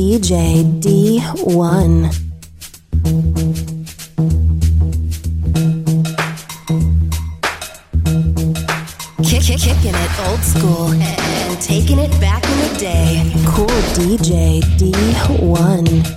DJ D1. Kicking it old school and taking it back in the day. Cool DJ D1.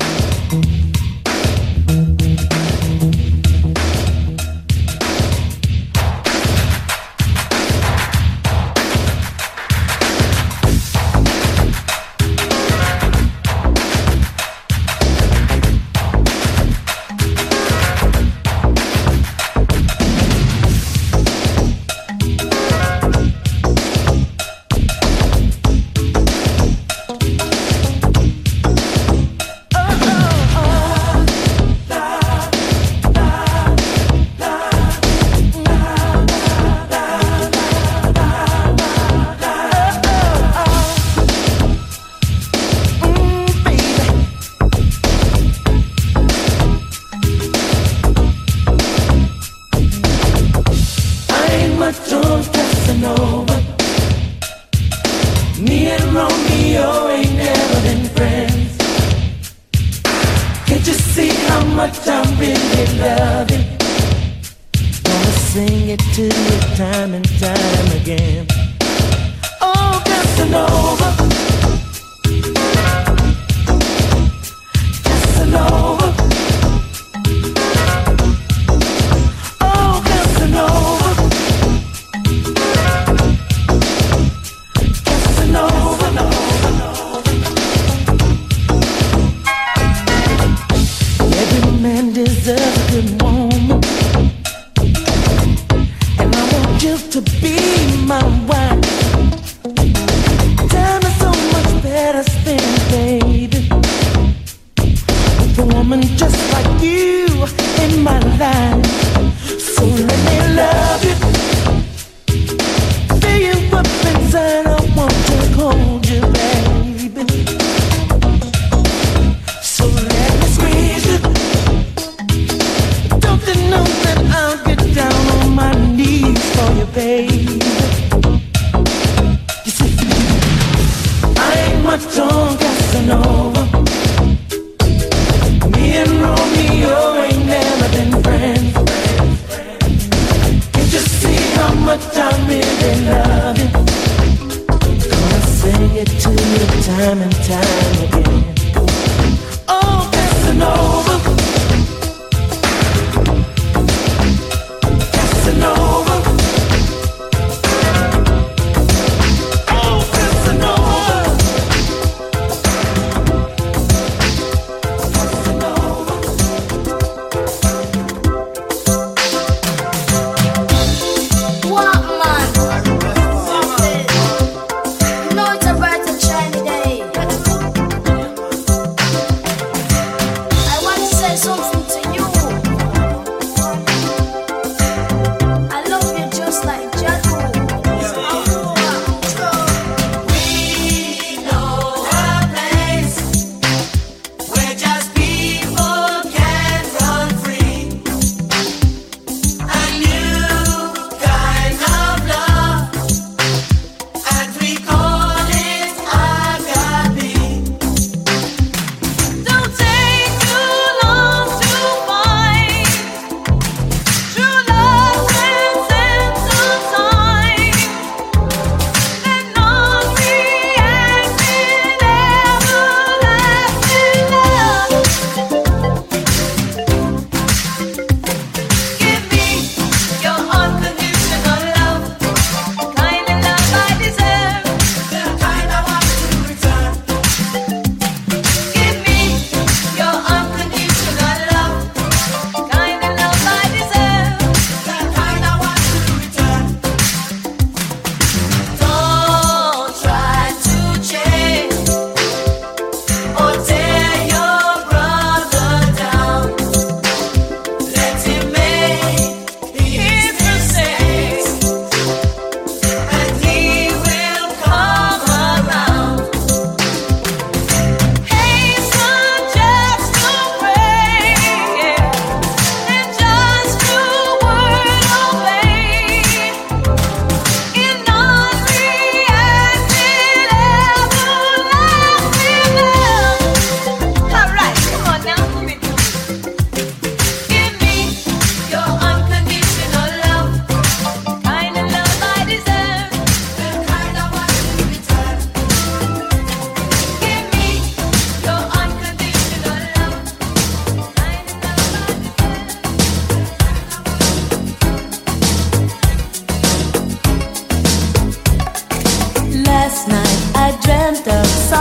Don't you know that I'll get down on my knees for you, baby?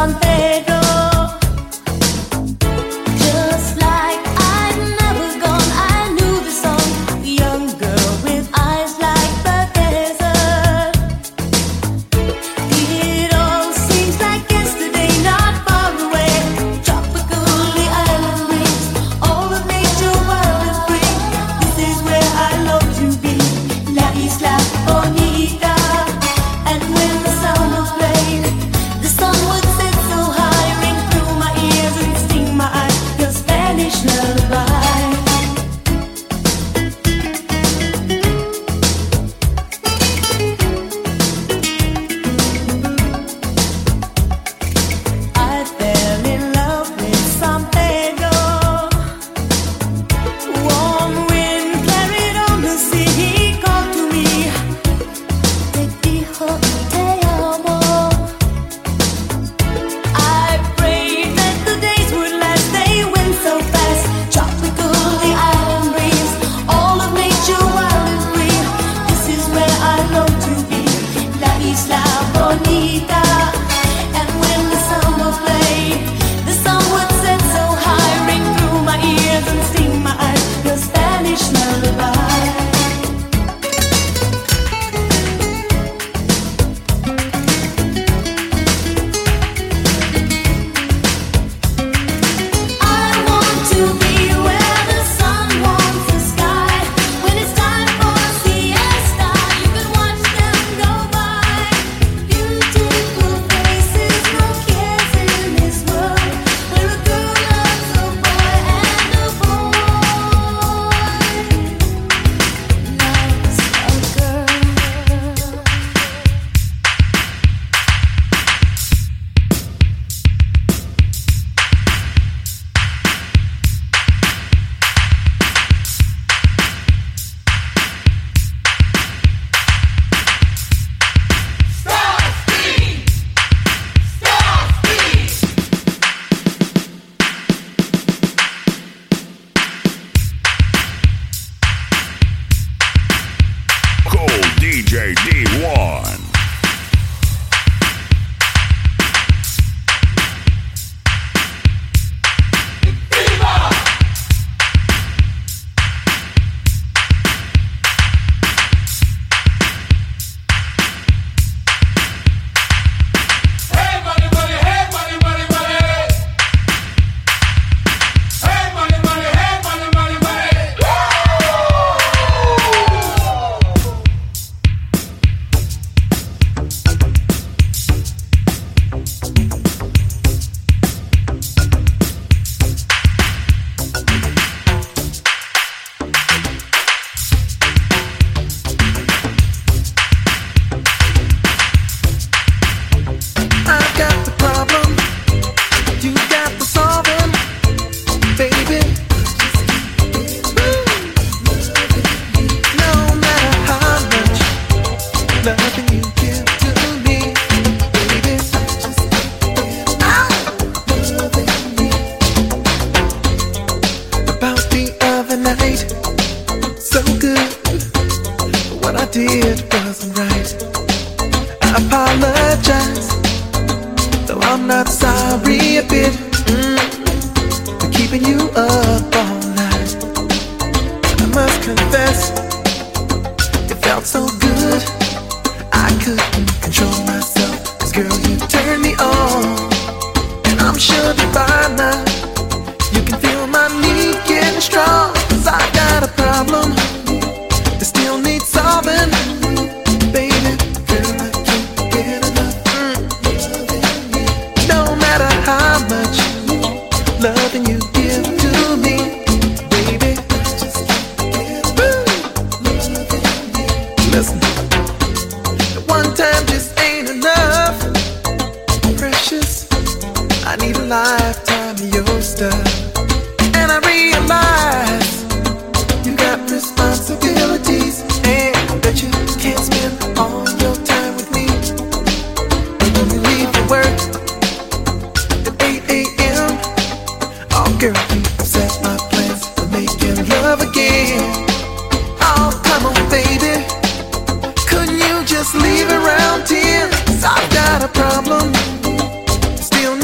Leave around here, 'cause I've got a problem. Still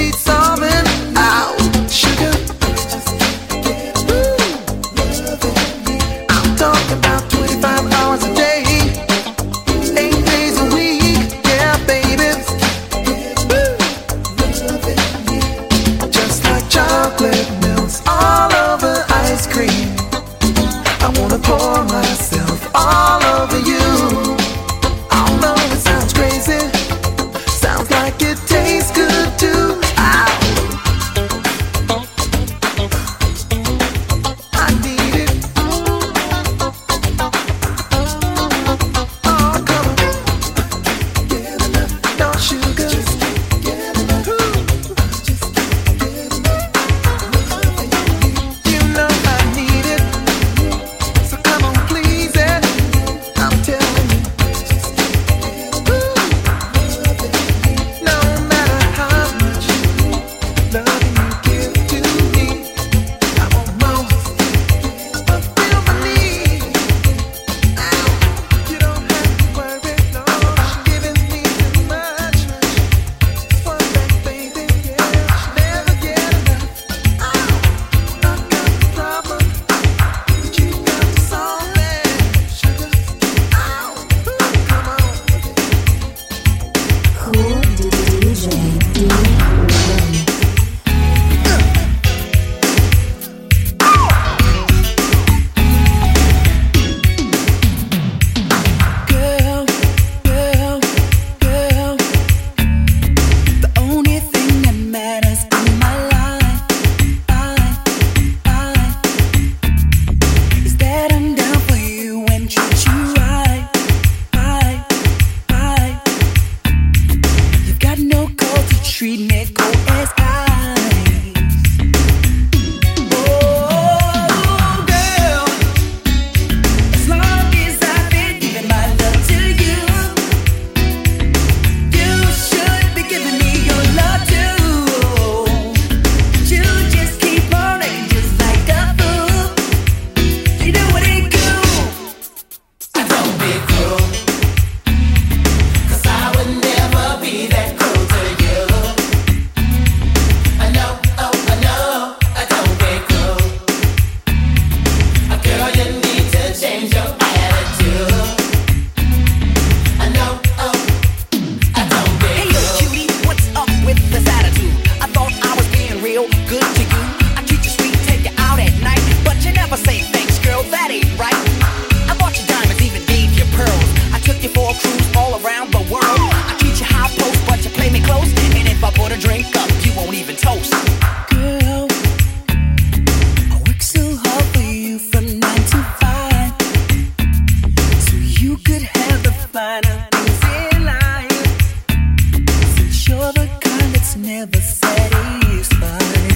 drink up, you won't even toast. Girl, I work so hard for you from 9 to 5, so you could have the finer things in life. Since you're the kind that's never satisfied.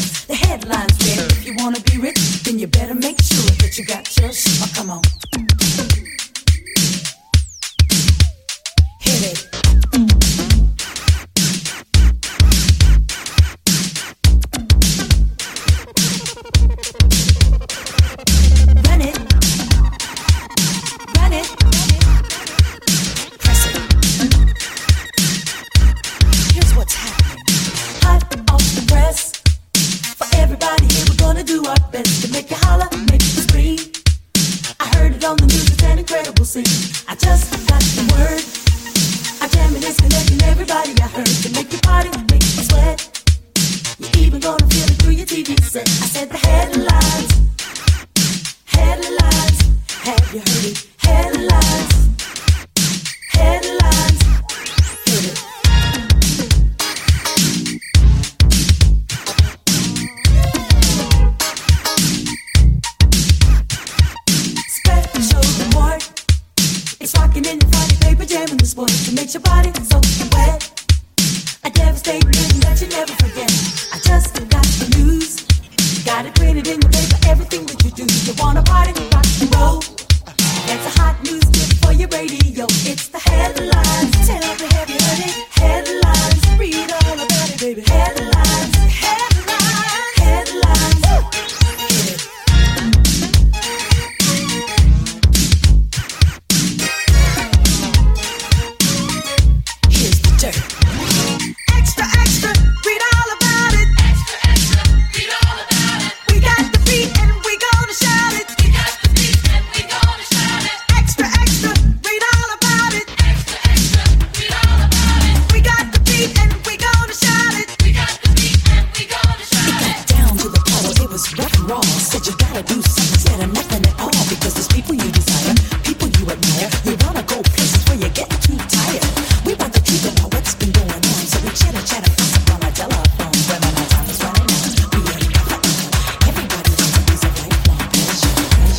headlines read. If you wanna be rich, then you better make sure that you got your shit. Oh, come on. TV set. I said the headlines, headlines. Have you heard it? Headlines, headlines. Heard it. Special report. It's rocking in your Friday paper jamming the sport that makes your body so wet. A devastating news that you never forget. I just got the news. Got it printed in the paper, everything that you do. You wanna party, rock and roll. That's a hot news tip for your radio. It's the headlines. Tell me, have you heard it? Headlines. Read all about it, baby. Headlines. Headlines. Headlines. Hit it. Here's the dirt. Extra, extra. Read all about it. Extra, extra. Read all about it. We got the beat and we gonna shout it. We got the beat and we gonna shout it. Extra, extra. Read all about it. Extra, extra. Read all about it. We got the beat and we gonna shout it. We got the beat and we gonna shout it. It got down to the puddle. It was rough and raw. Said you gotta do something instead of nothing at all. Because there's people you desire, people you admire. You wanna go places where you get too tired. We want the truth about what's been going on. So we chatter, gossip on our telephone. When my time is running out, we ain't got the time. Everybody wants a piece of lifelong pleasure.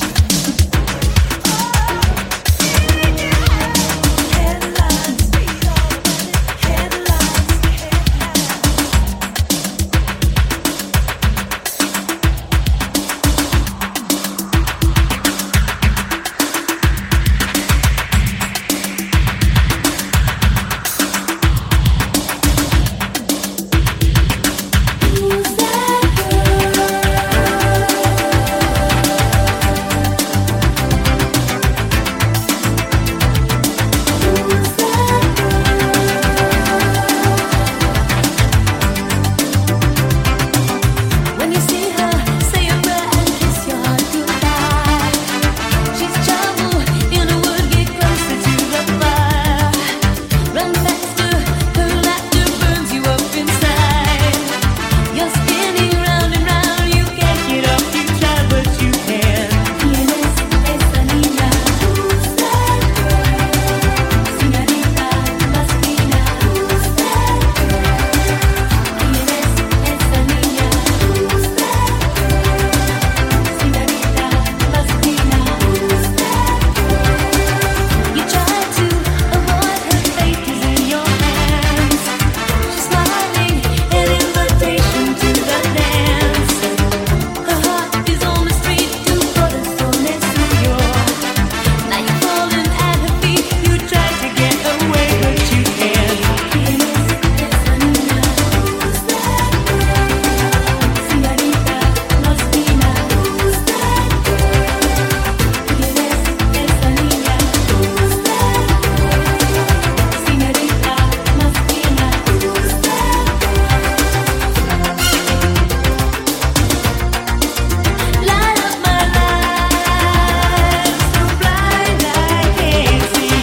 Headlines, read all about it. Headlines, when you see her, say a prayer and kiss your heart goodbye. She's trouble in a wood, get closer to the fire. Run faster, her laughter burns you up inside. You're spinning round and round, you can't get off, you try but you can. ¿Quién es esa niña? Who's that girl? Señorita más fina. Who's that girl? ¿Quién es esa niña? Who's that girl? Señorita más fina. Who's that girl? You try to avoid her fate is in your hands. She's smiling, an invitation to the dance. Her heart is on the street, two corazones suyo. Now you're falling at her feet, you try to get away but you can't. ¿Quién es esa niña? Who's that girl? Señorita más fina. Who's that girl? ¿Quién es esa niña? Who's that girl? Señorita más fina. Who's that girl? Light up my life, so blind I can't see.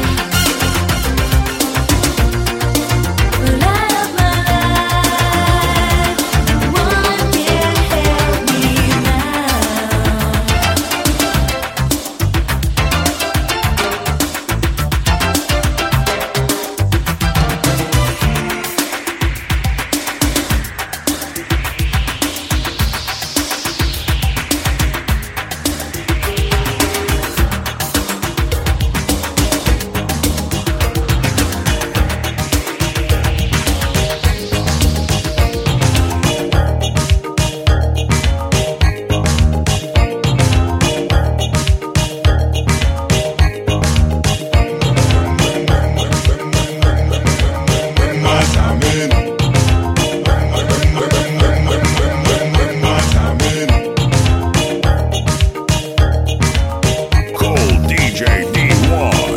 Light up my life, one can't help me now. Cold DJ D1.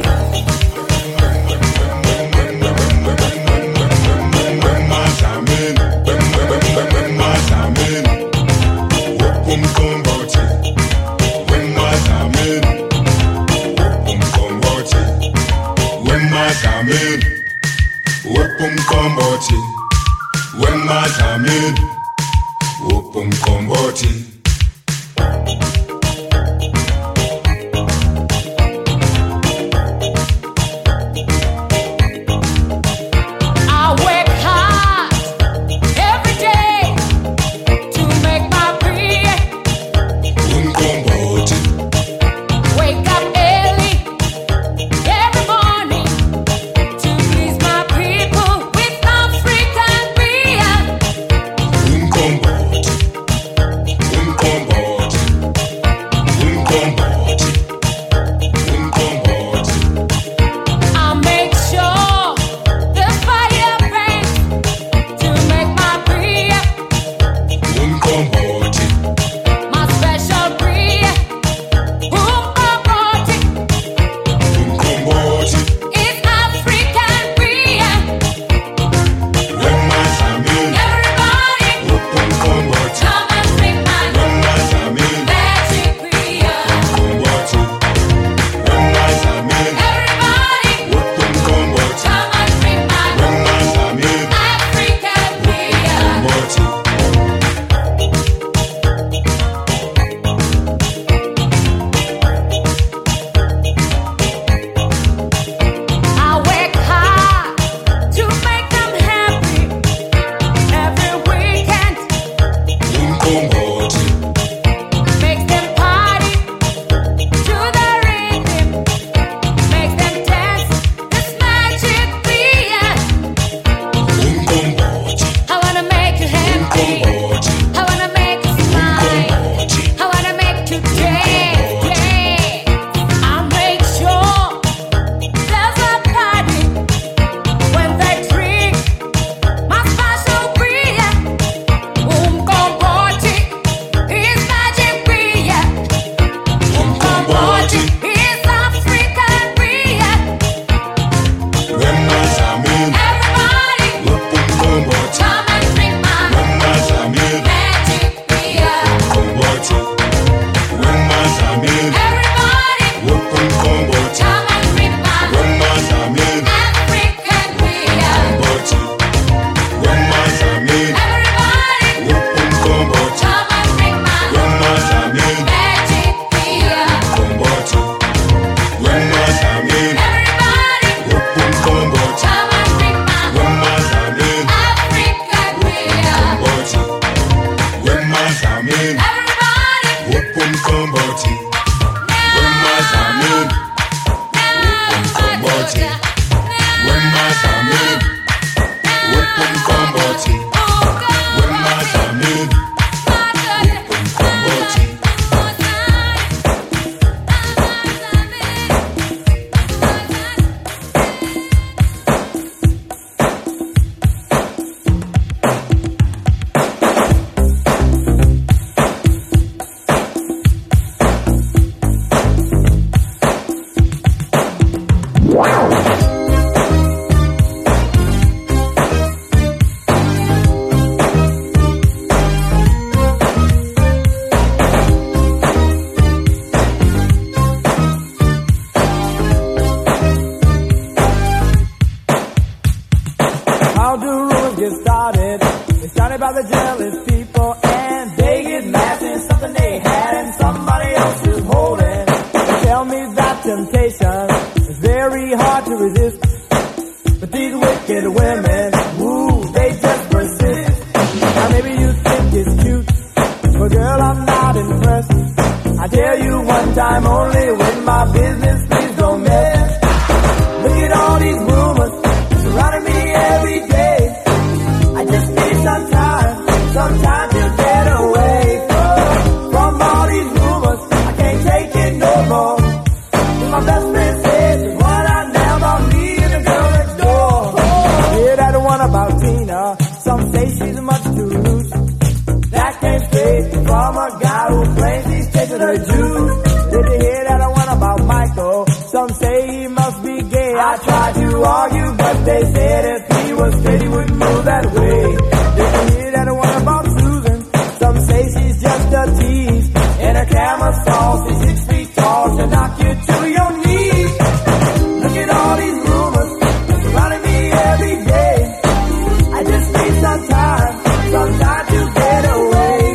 Some time to get away.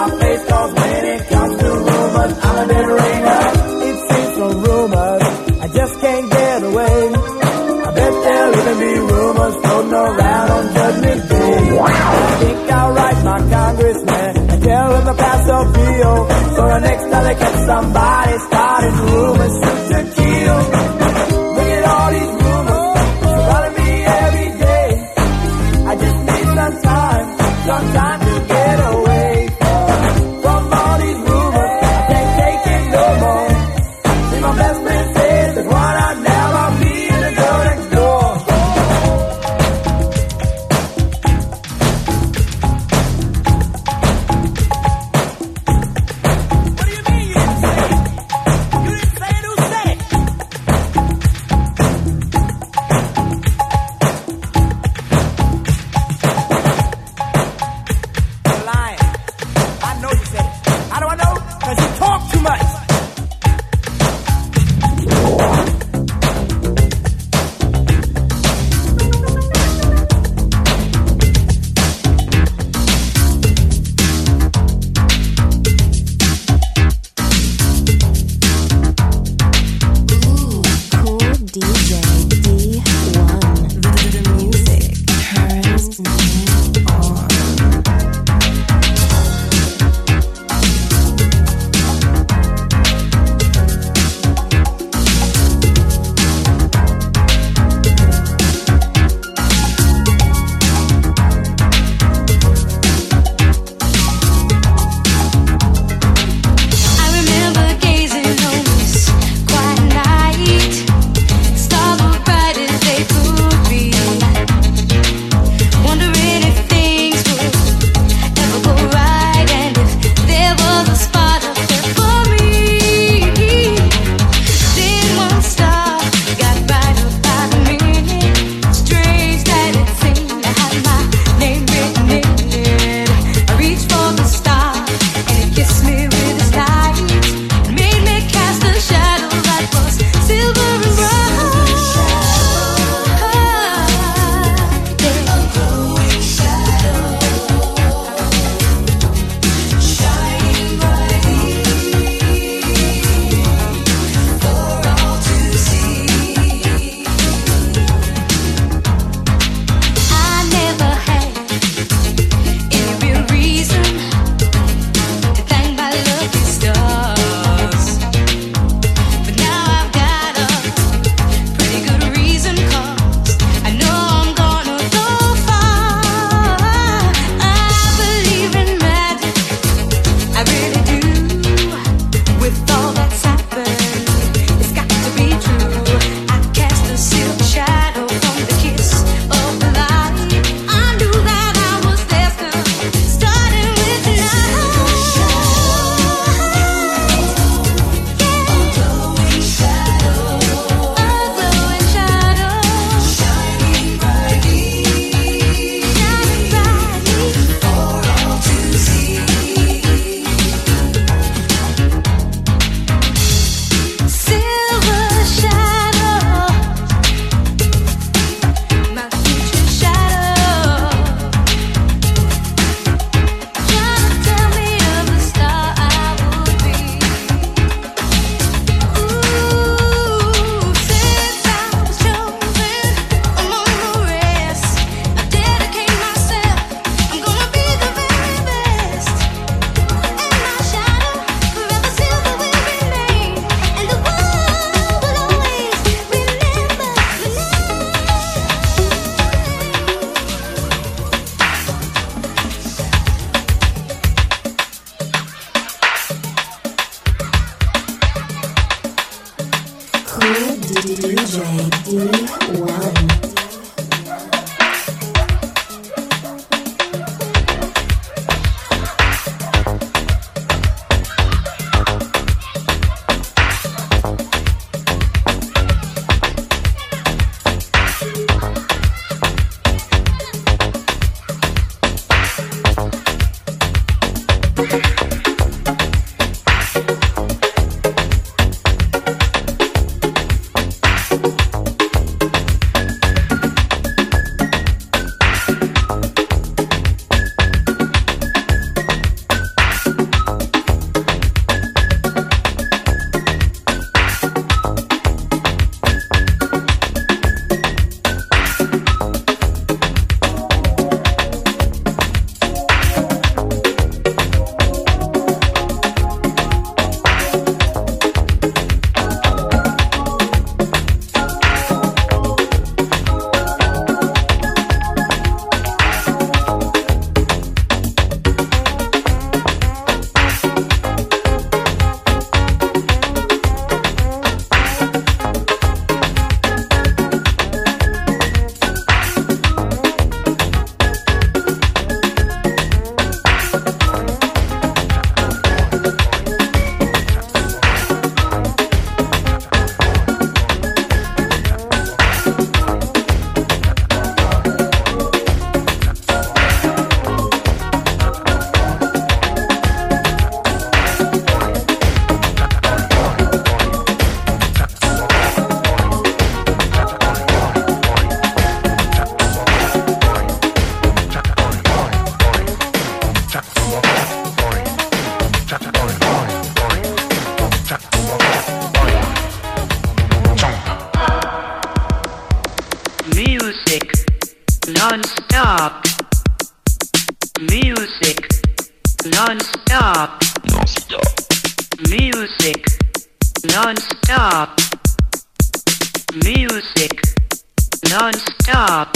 my face, cause when it comes to rumors, I'm a dead ringer. It seems from rumors, I just can't get away. I bet there'll even be rumors floating around on Judgment Day. I think I'll write my congressman and tell him to pass a bill, so the next time they catch somebody starting rumors, shoot to kill. Look at all these rumors surrounding me every day. I just need some time to get away from all these rumors. I can't take it no more. See, my best friend says there's one out now, I'll be in the girl next door. What do you mean you didn't say it? You didn't say it, who said it? You're lying. I know you said it. How do I know? Because you talk too much. Cool DJ D1. The music turns me on. I remember gazing on this quiet night. Stars were bright as they could be. Wondering if things would ever go right, and if there was a spot up there for me. Then one star got brighter by the minute. Strange that it seemed to have my name written in it. I reached for the star, and it kissed me with its light. It made me cast a shadow that was silver and bright. A glowing shadow, shining brightly for all to see. I never had any real reason to thank my lucky stars, but now I've got a pretty good reason, 'cause I know I'm gonna go far. I believe in magic, I really do. With all that's happened, it's got to be true. I cast a silk shadow from the kiss of the light. I knew that I was destined, starting with night. A glowing shadow, shining brightly for all to see. Silver shadow, my future shadow, trying to tell me of the star I would be. Ooh, since I was chosen among the rest, I dedicate myself. I'm gonna be the very best, and my shadow forever silver will remain, and the world will always remember the Cool DJ D1. Non-stop. Music. Non-stop. Music. Non-stop. Music. Non-stop.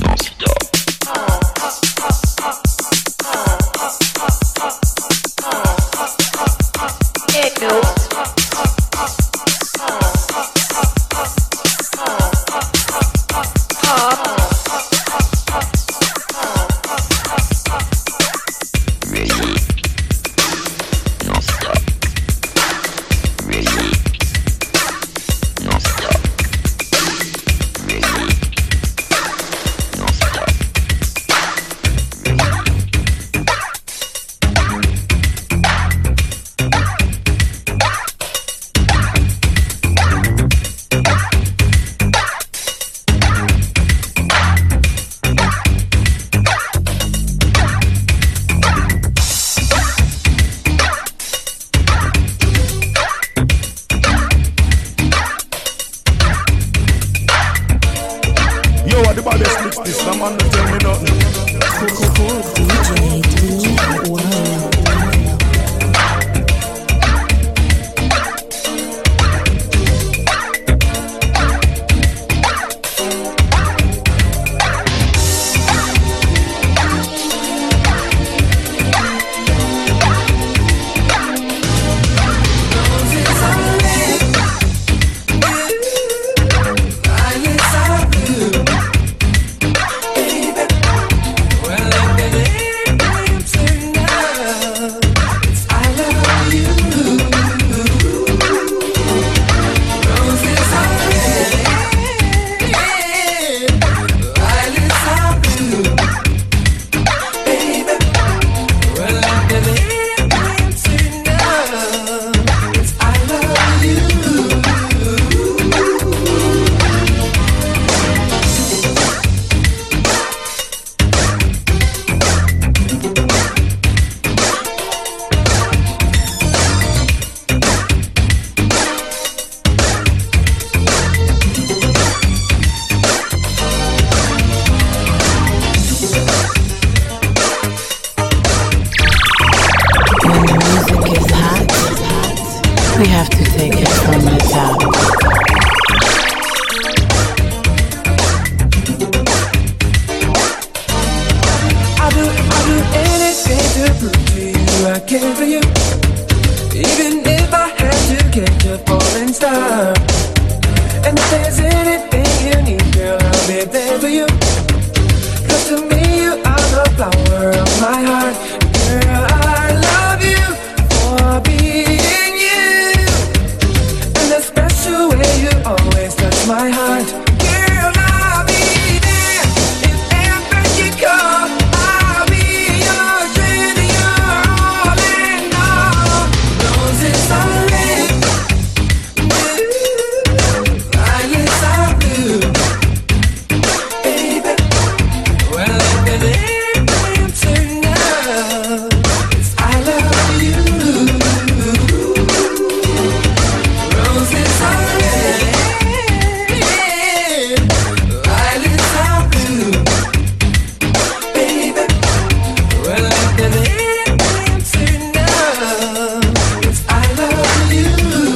Techno. We have to take it from the top. I do anything to prove to you I care for you. Even if I had to catch a falling star. And if there's anything you need, girl, I'll be there for you. 'Cause to me you are the flower of my heart. Girl, I love you for being you. And the special way you always touch my heart. Girl, I'll be there if ever you call. I'll be your strength, your all and all. Roses are red, violets are blue. Baby, well, let the lamp turn up. 'Cause I love you. Roses are red, violets are blue. Baby, well, let the lamp turn up. 'Cause I love you.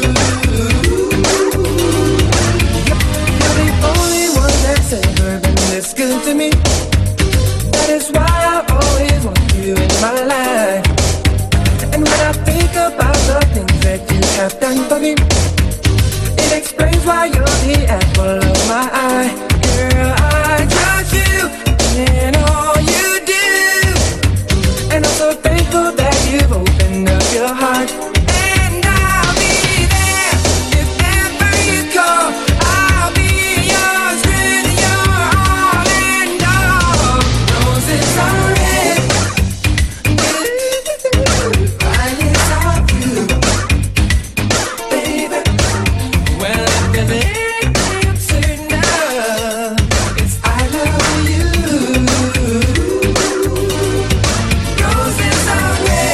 You're the only one that's ever been this good to me. That is why I always want you in my life. And when I think about the things that you have done for me, it explains why you're the apple of my eye. Girl, I trust you in all you do. And I'm so thankful that you've opened up your heart. And I'll be there if ever you call. I'll be your strength, your all and all. Roses are red, violets are blue. Baby, well, let the lamp turn up. 'Cause I love you. Roses are red.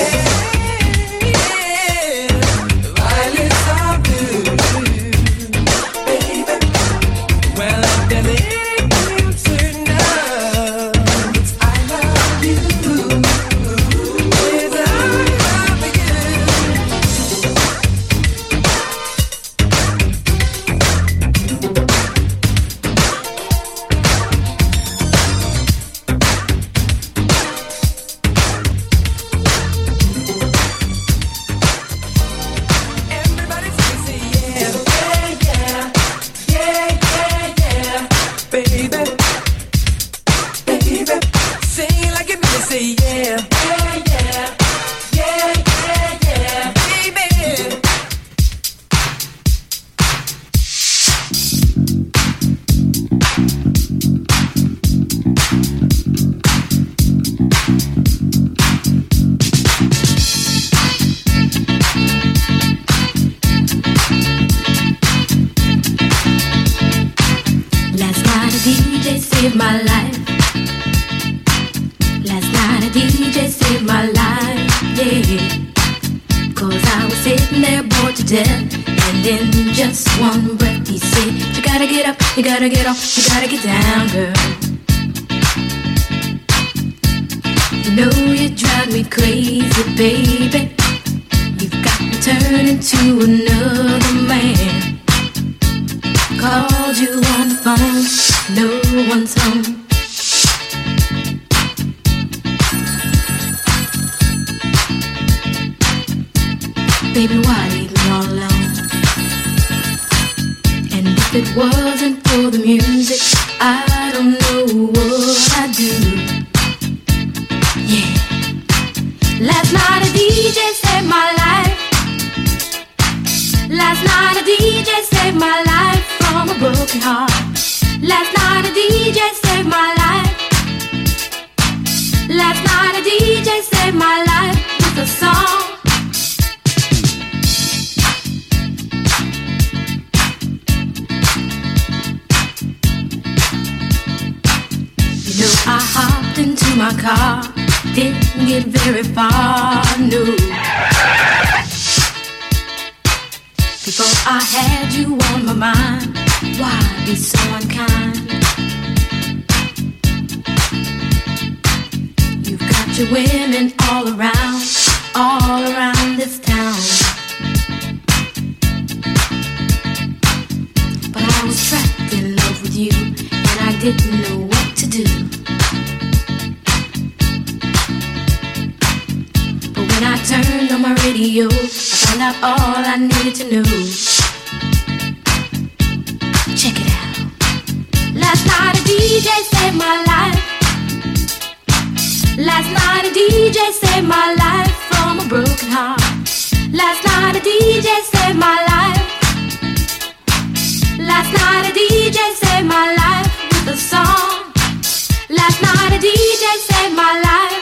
saved my life. Last night a DJ saved my life, yeah. 'Cause I was sitting there bored to death, and in just one breath he said, you gotta get up, you gotta get off, you gotta get down, girl. You know you drive me crazy, baby. You've got me turning to another man. Called you on the phone, no one's home. Baby, why leave me all alone? And if it wasn't for the music, I don't know what I'd do. Yeah. Last night a DJ saved my life. Last night a DJ saved my life from a broken heart. Last night a DJ saved my life. Last night a DJ saved my life with a song. You know I hopped into my car, didn't get very far, no. Before I had you on my mind, why be so unkind? You've got your women all around this town. But I was trapped in love with you, and I didn't know what to do. But when I turned on my radio, I found out all I needed to know. Check it out. Last night a DJ saved my life. Last night a DJ saved my life from a broken heart. Last night a DJ saved my life. Last night a DJ saved my life with a song. Last night a DJ saved my life.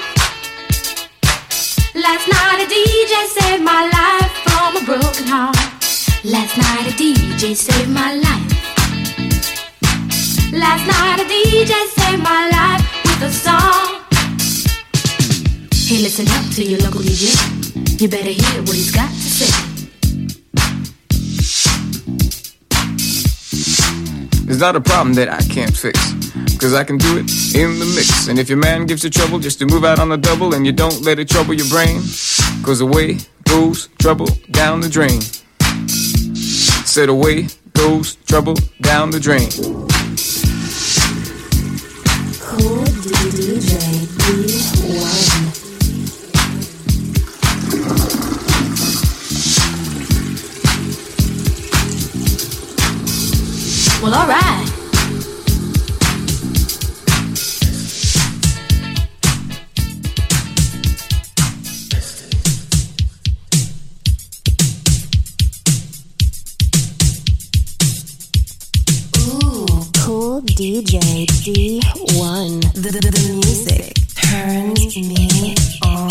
Last night a DJ saved my life from a broken heart. Last night a DJ saved my life. Last night a DJ saved my life with a song. Hey, listen up to your local DJ. You better hear what he's got to say. There's not a problem that I can't fix, 'cause I can do it in the mix. And if your man gives you trouble just to move out on the double, and you don't let it trouble your brain, 'cause away goes trouble down the drain. Said away goes trouble down the drain. Cool DJ D1. Well, all right. Cool DJ D1. The music turns me on.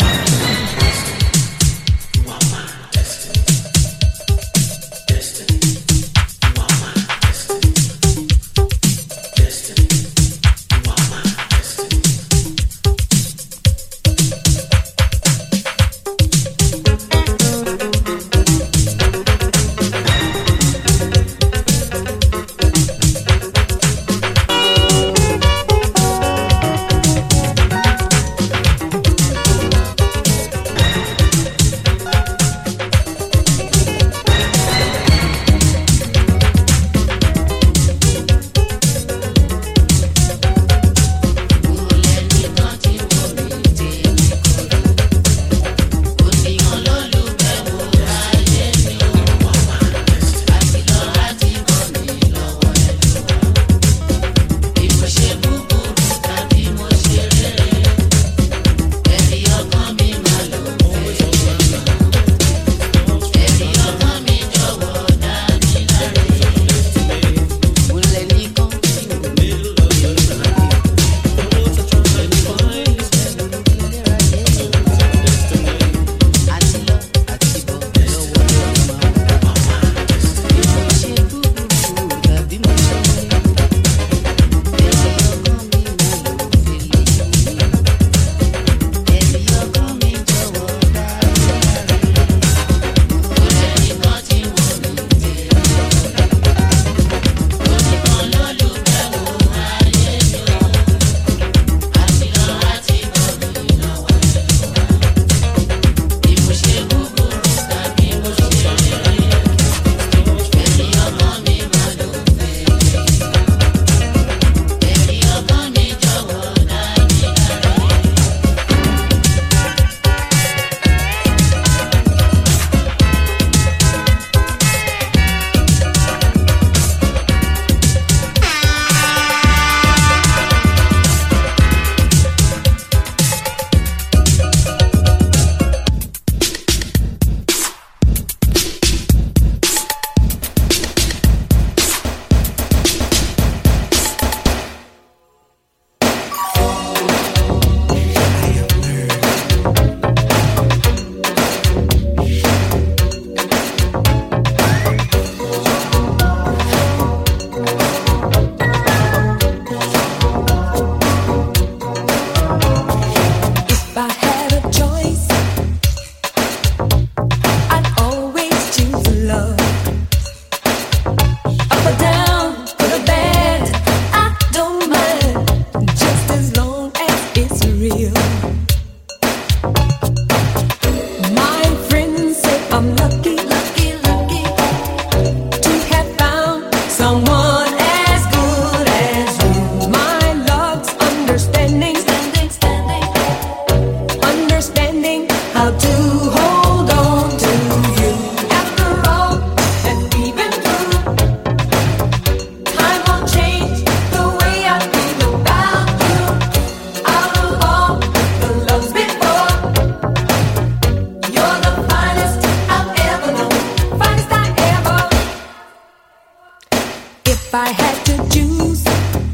If I had to choose,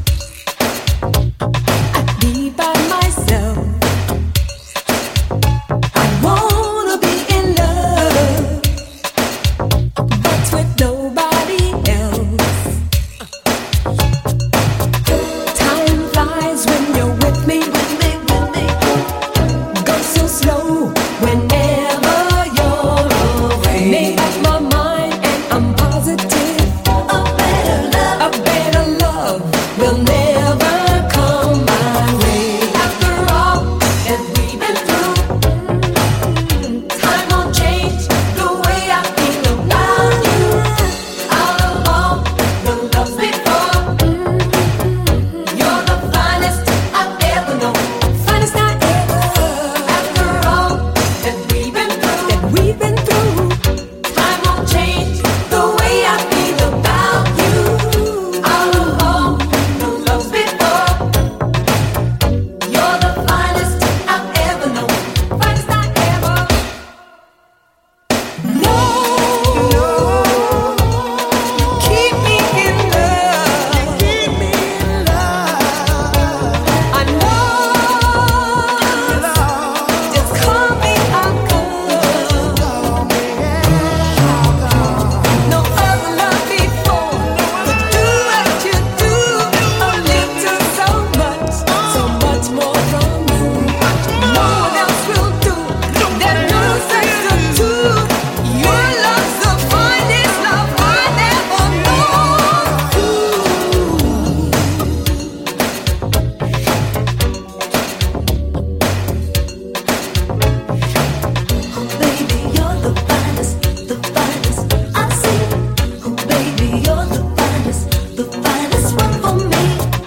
I'd be by myself. I wanna be in love, but with nobody else. Time flies when you're with me. Goes so slow whenever you're away. Made up my mind and I'm positive. A better love will never come my way. After all that we've been through, time won't change the way I feel about you. Out of all the loves before, you're the finest I've ever known. Finest I ever. After all that we've been through, time won't change the way I feel about you. Out of all the loves before, you're the finest I've ever known. Finest I ever. No, keep me in love. I know. Just call me uncle. No other love before could do what you do. A little, so much more from you. No one else will do. There's no substitute. Your love's the finest love I ever Baby, you're the finest I've seen. Oh, baby, you're the finest one for me.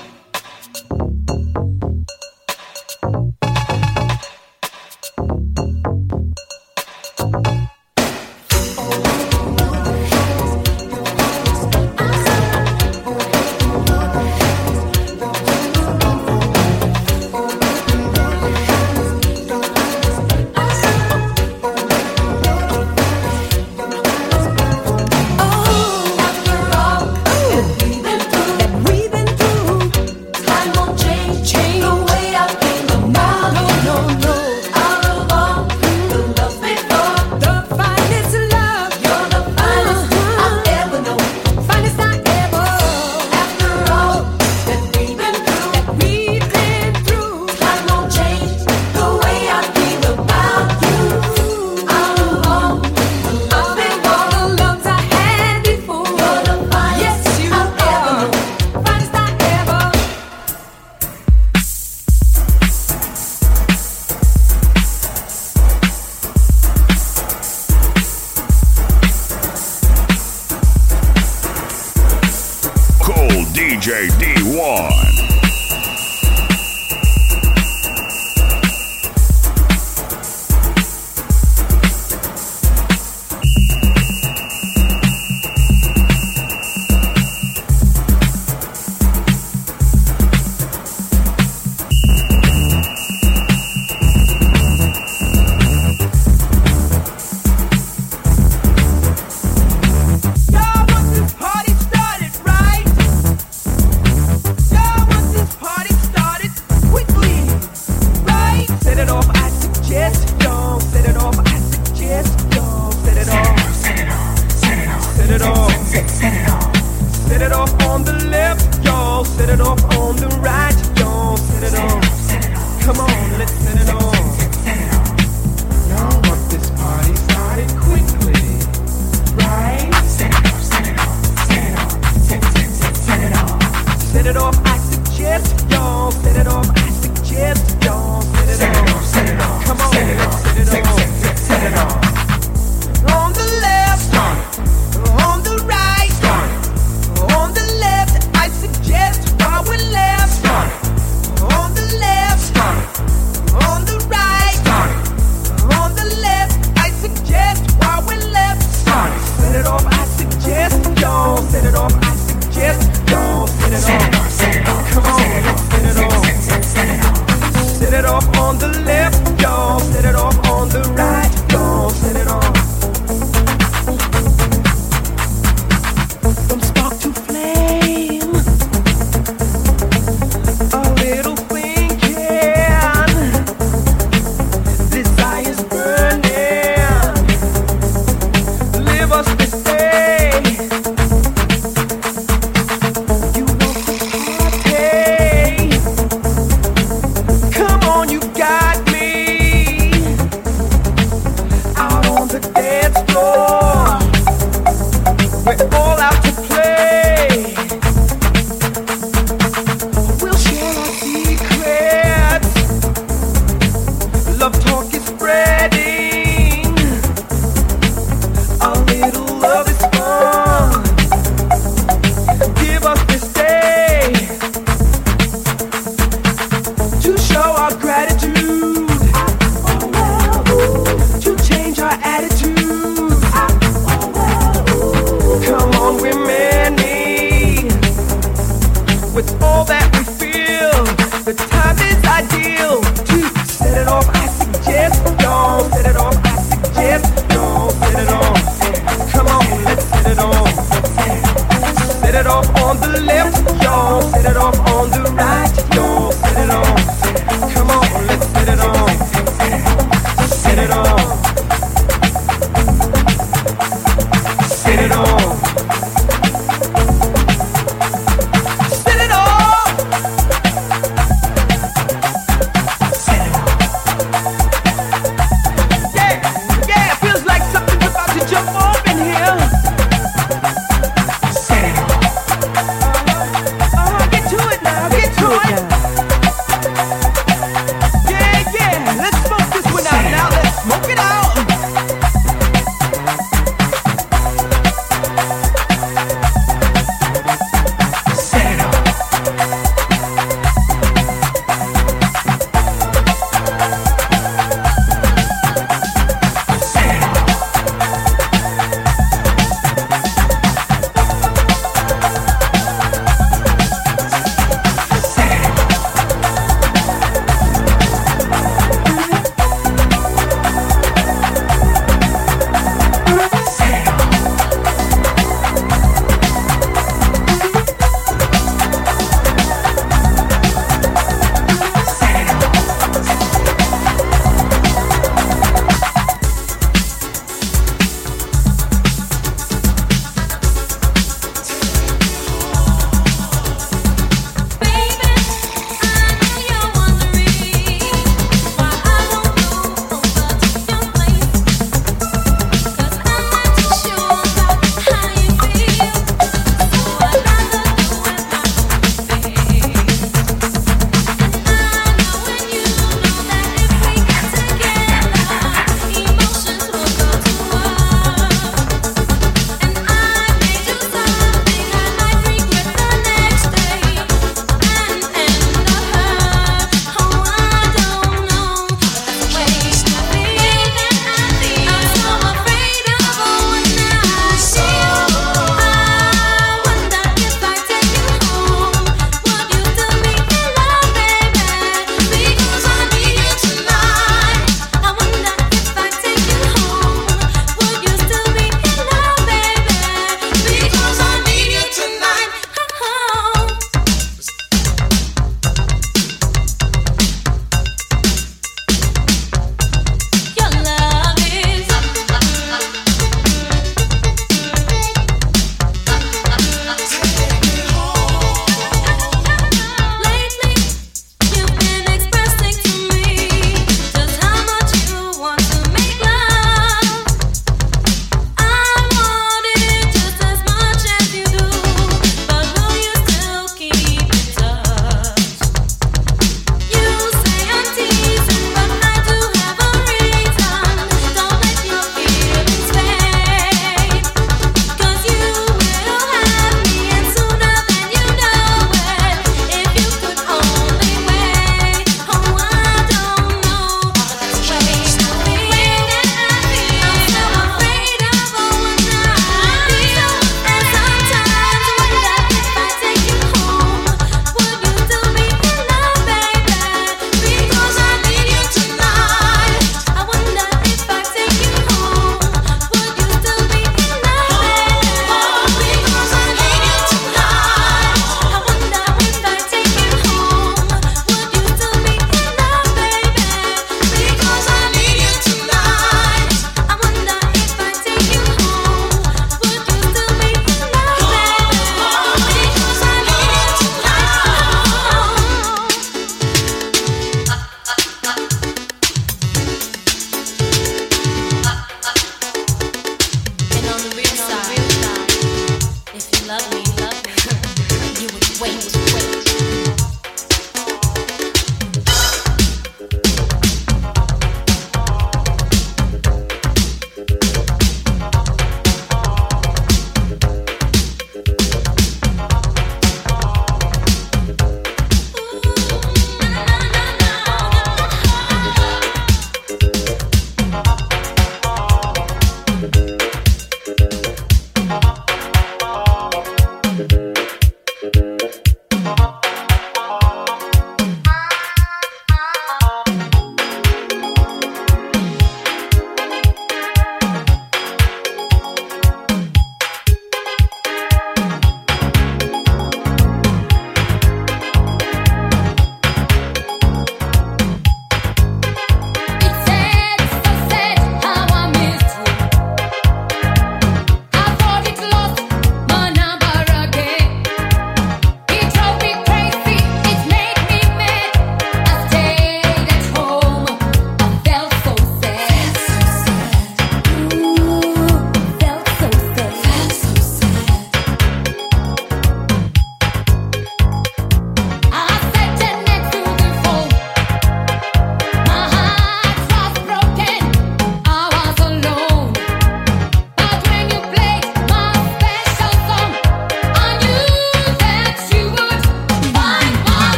After all that we've been through, time won't change the way I feel about you. Out of all the loves before, the finest love, you're the finest I've ever known. Finest I ever. After all that we've been through, time won't change the way I feel about you. Out of all the loves I had before, you're the finest I've ever known. Finest I ever. Cool DJ D1. Y'all want this party started, right? Y'all set it off on the right, yo, set it on. Come on, let's set it on. Set it on. Set it on. Set it on. Set it on. Yeah, yeah, it feels like something's about to jump off in here. Set it on. Get to it now, get to it.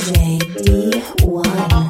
DJ D1.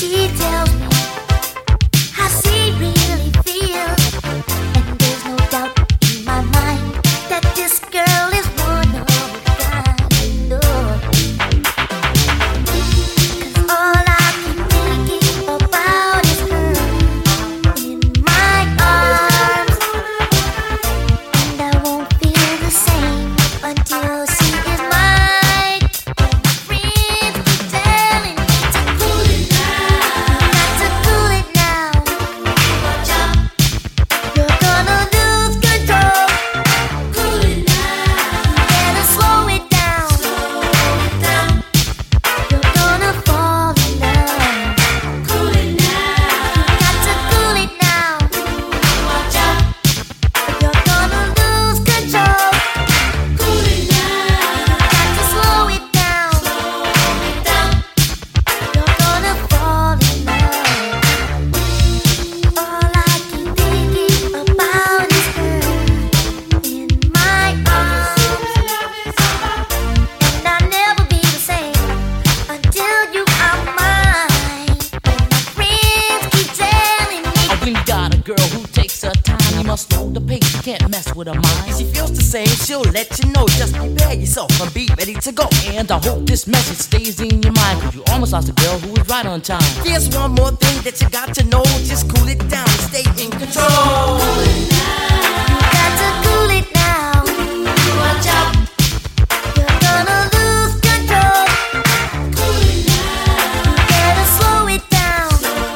She'll let you know, just prepare yourself and be ready to go. And I hope this message stays in your mind, cause you almost lost a girl who was right on time. Here's one more thing that you got to know, just cool it down and stay in control. Cool it down. You got to cool it now. Watch out, you're gonna lose control. Cool it down. You gotta slow it down.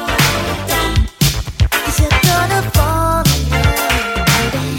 Cause you're gonna fall in love, baby.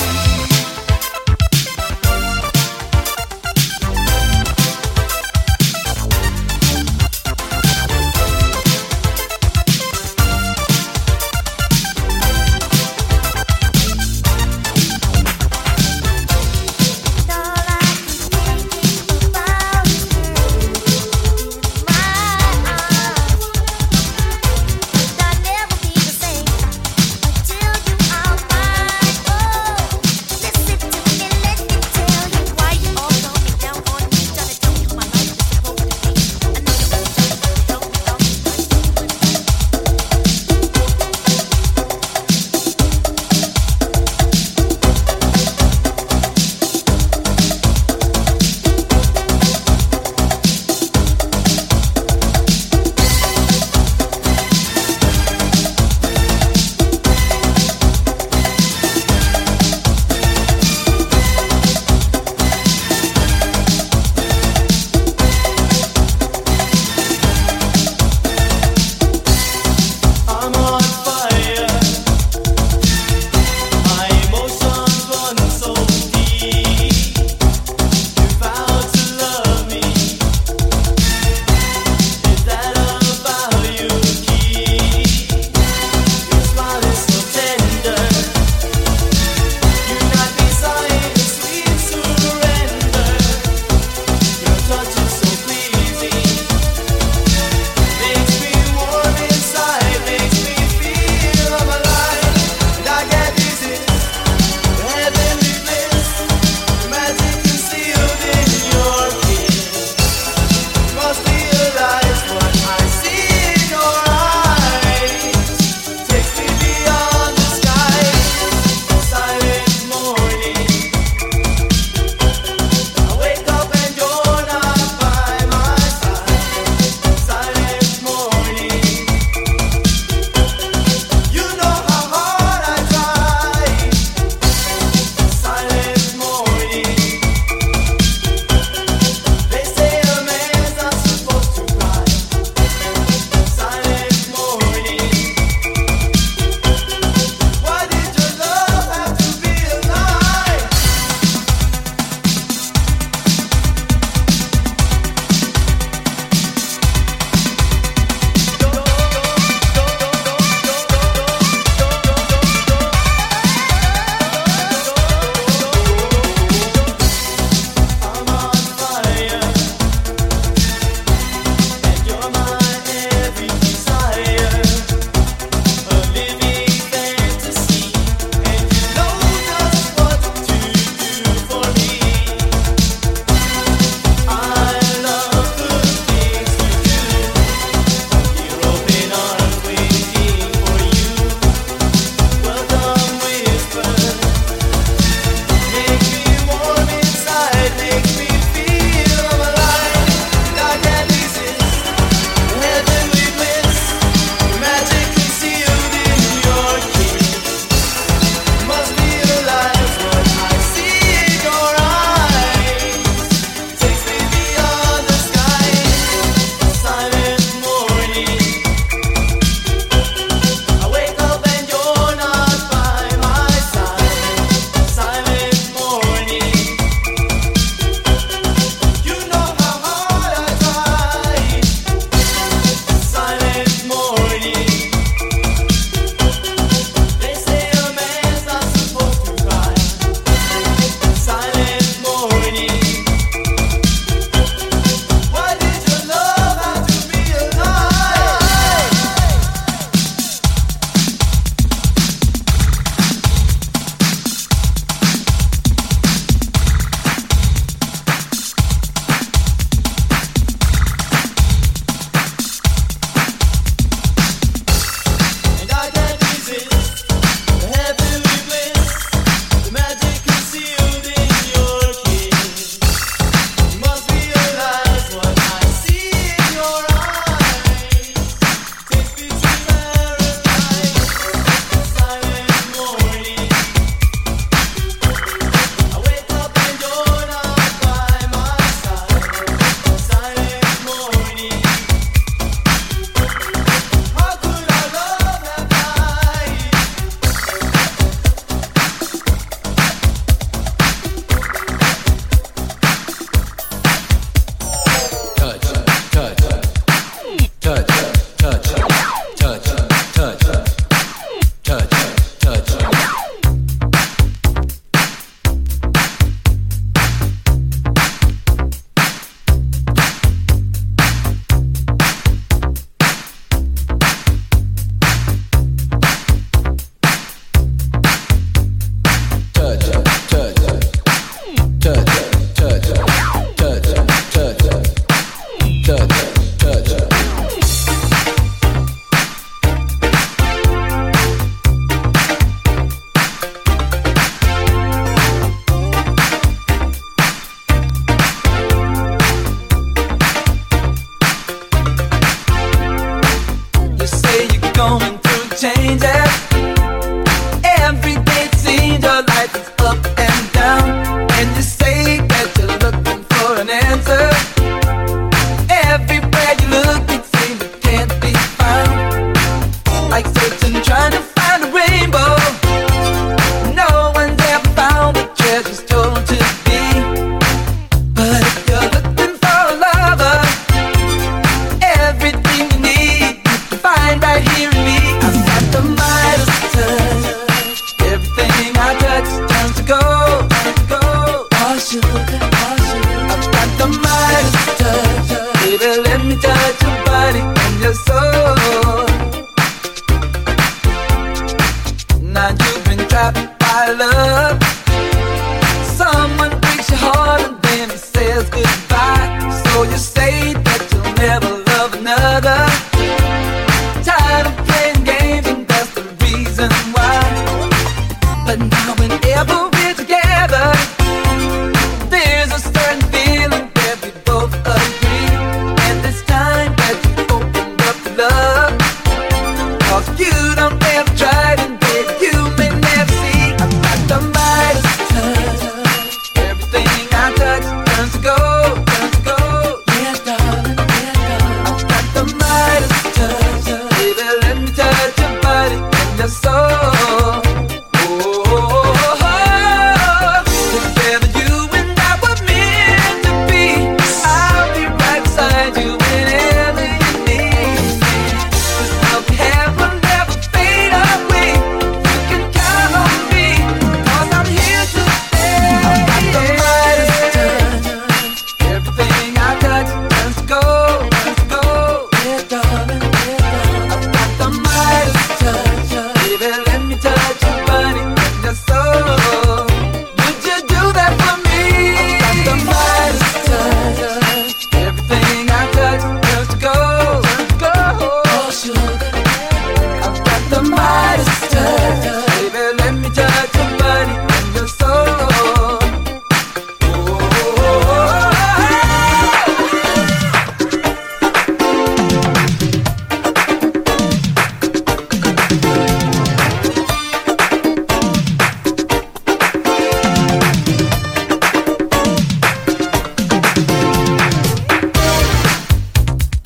the Midas touch. Baby, let me touch your body and your soul.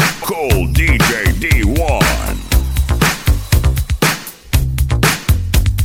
Cold DJ D1.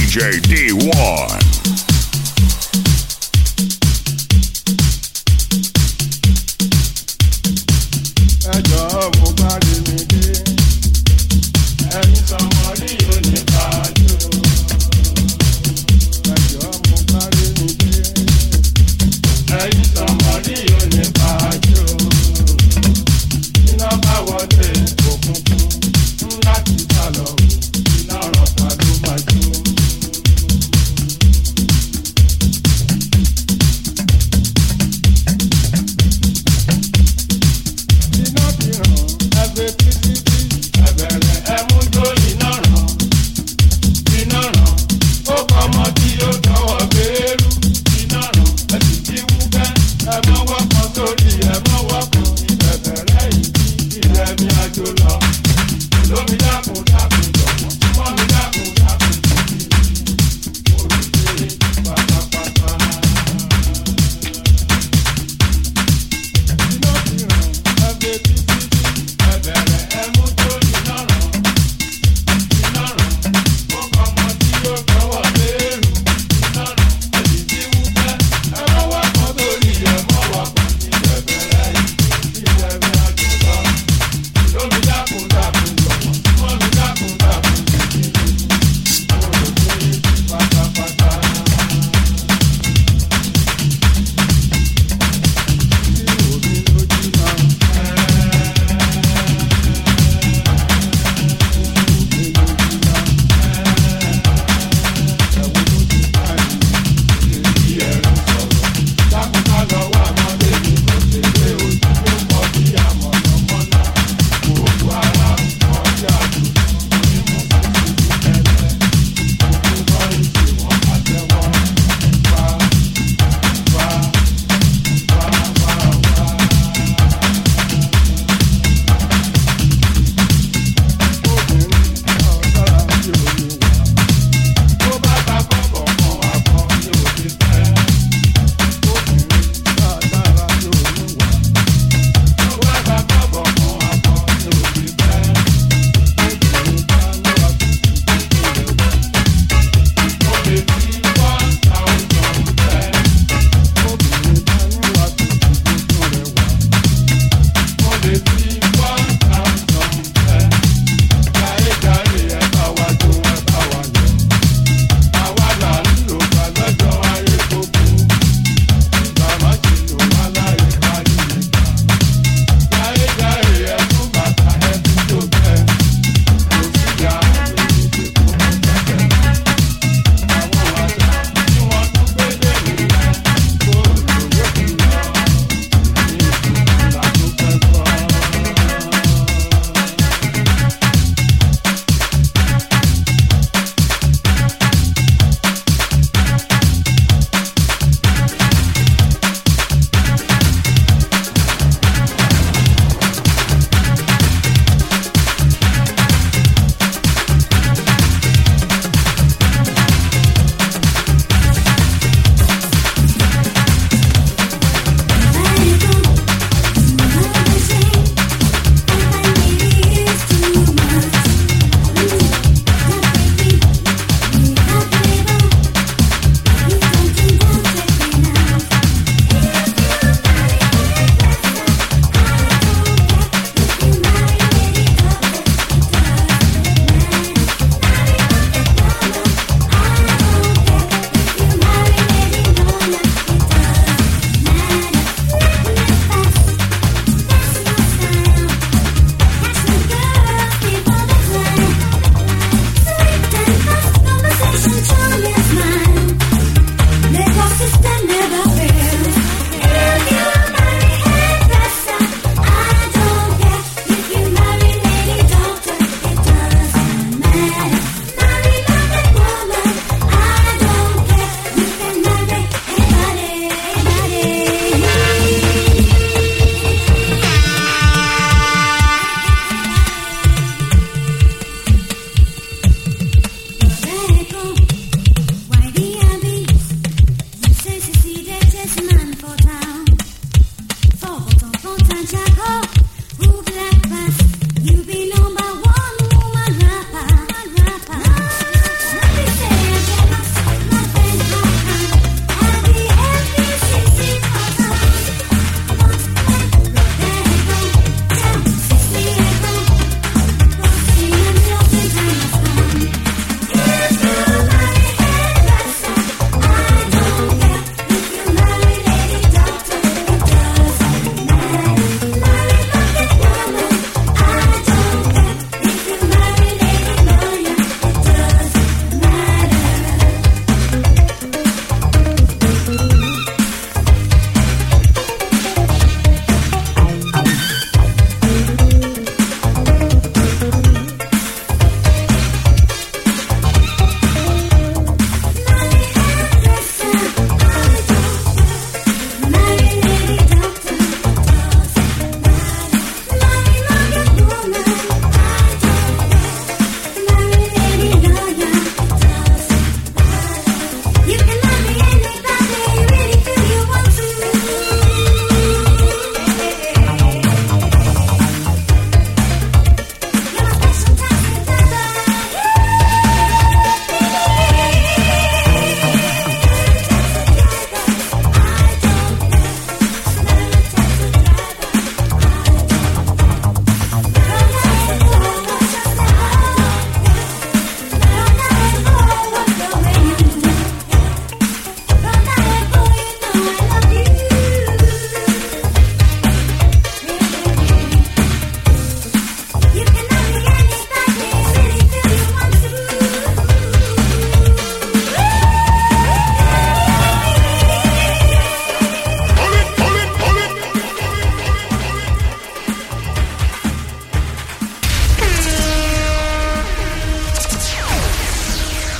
DJ D1.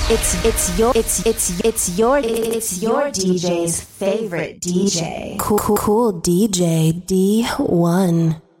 It's your DJ's favorite DJ. Cool DJ D1.